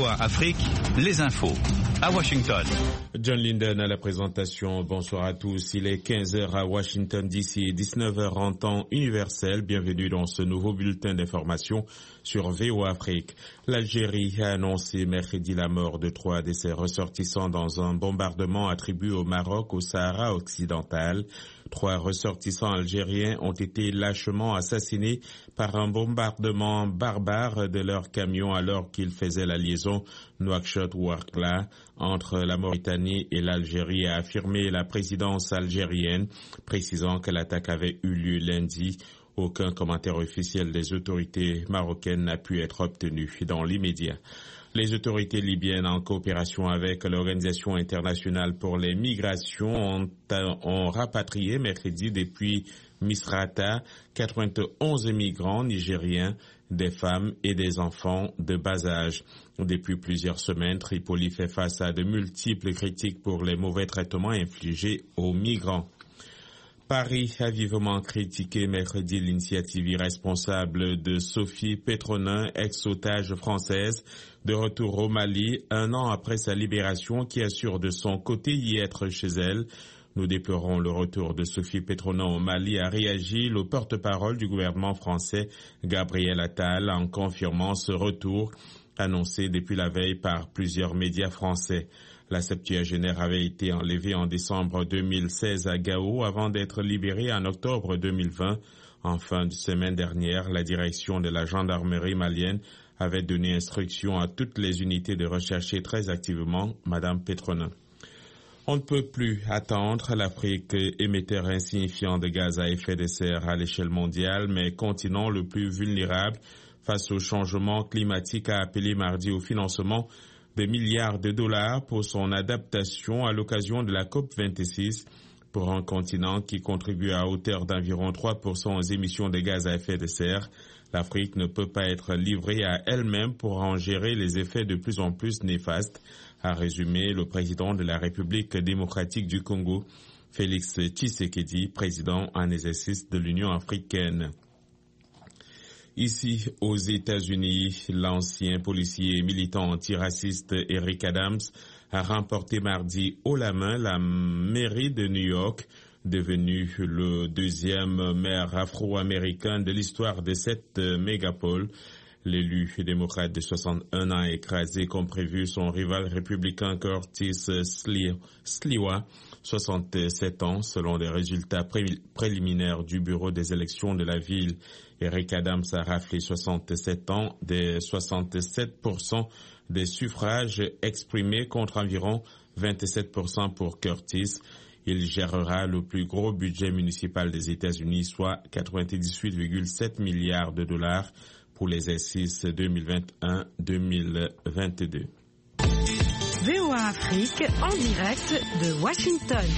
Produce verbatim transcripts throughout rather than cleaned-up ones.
A Afrique, les infos. À Washington. John Linden à la présentation. Bonsoir à tous. Il est quinze heures à Washington D C et dix-neuf heures en temps universel. Bienvenue dans ce nouveau bulletin d'information sur V O A Afrique. L'Algérie a annoncé mercredi la mort de trois de ses ressortissants dans un bombardement attribué au Maroc au Sahara occidental. Trois ressortissants algériens ont été lâchement assassinés par un bombardement barbare de leur camion alors qu'ils faisaient la liaison Nouakchott-Ouargla entre la Mauritanie et l'Algérie, a affirmé la présidence algérienne, précisant que l'attaque avait eu lieu lundi. Aucun commentaire officiel des autorités marocaines n'a pu être obtenu dans l'immédiat. Les autorités libyennes, en coopération avec l'Organisation internationale pour les migrations, ont, ont rapatrié mercredi depuis Misrata quatre-vingt-onze migrants nigériens, des femmes et des enfants de bas âge. Depuis plusieurs semaines, Tripoli fait face à de multiples critiques pour les mauvais traitements infligés aux migrants. Paris a vivement critiqué mercredi l'initiative irresponsable de Sophie Petronin, ex-otage française, de retour au Mali un an après sa libération, qui assure de son côté y être chez elle. Nous déplorons le retour de Sophie Petronin au Mali, a réagi le porte-parole du gouvernement français, Gabriel Attal, en confirmant ce retour annoncé depuis la veille par plusieurs médias français. La septuagénaire avait été enlevée en décembre deux mille seize à Gao avant d'être libérée en octobre deux mille vingt. En fin de semaine dernière, la direction de la gendarmerie malienne avait donné instruction à toutes les unités de rechercher très activement Madame Petronin. On ne peut plus attendre. L'Afrique, émetteur insignifiant de gaz à effet de serre à l'échelle mondiale, mais continent le plus vulnérable face au changement climatique, a appelé mardi au financement de milliards de dollars pour son adaptation à l'occasion de la COP vingt-six. Pour un continent qui contribue à hauteur d'environ trois pour cent aux émissions de gaz à effet de serre, l'Afrique ne peut pas être livrée à elle-même pour en gérer les effets de plus en plus néfastes, a résumé le président de la République démocratique du Congo, Félix Tshisekedi, président en exercice de l'Union africaine. Ici, aux États-Unis, l'ancien policier et militant antiraciste Eric Adams a remporté mardi haut la main la mairie de New York, devenu le deuxième maire afro-américain de l'histoire de cette mégapole. L'élu démocrate de soixante et un ans a écrasé comme prévu son rival républicain Curtis Sliwa, soixante-sept ans, selon les résultats pré- préliminaires du bureau des élections de la ville. Eric Adams a raflé soixante-sept ans des soixante-sept pour cent des suffrages exprimés contre environ vingt-sept pour cent pour Curtis. Il gérera le plus gros budget municipal des États-Unis, soit quatre-vingt-dix-huit virgule sept milliards de dollars pour l'exercice deux mille vingt et un deux mille vingt-deux. V O A Afrique en direct de Washington.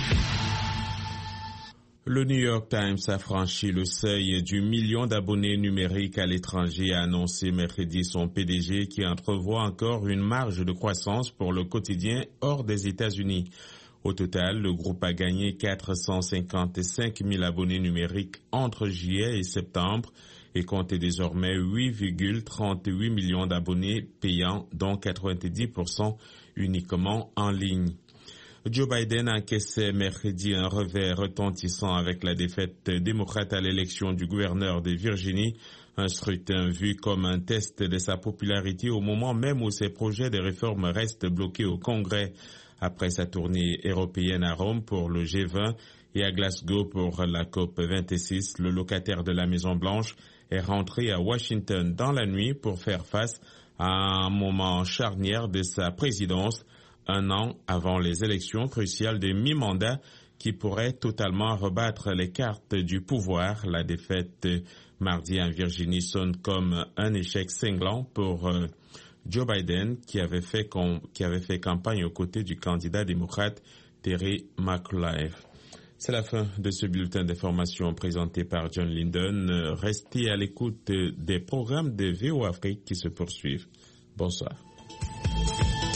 Le New York Times a franchi le seuil du million d'abonnés numériques à l'étranger, a annoncé mercredi son P D G, qui entrevoit encore une marge de croissance pour le quotidien hors des États-Unis. Au total, le groupe a gagné quatre cent cinquante-cinq mille abonnés numériques entre juillet et septembre et compte désormais huit virgule trente-huit millions d'abonnés payants, dont quatre-vingt-dix pour cent uniquement en ligne. Joe Biden encaissait mercredi un revers retentissant avec la défaite démocrate à l'élection du gouverneur de Virginie, un scrutin vu comme un test de sa popularité au moment même où ses projets de réforme restent bloqués au Congrès. Après sa tournée européenne à Rome pour le G vingt et à Glasgow pour la COP vingt-six, le locataire de la Maison-Blanche est rentré à Washington dans la nuit pour faire face à un moment charnière de sa présidence, un an avant les élections cruciales de mi-mandat qui pourraient totalement rebattre les cartes du pouvoir. La défaite mardi en Virginie sonne comme un échec cinglant pour euh, Joe Biden, qui avait fait com- qui avait fait campagne aux côtés du candidat démocrate Terry McAuliffe. C'est la fin de ce bulletin d'information présenté par John Linden. Restez à l'écoute des programmes de V O Afrique qui se poursuivent. Bonsoir.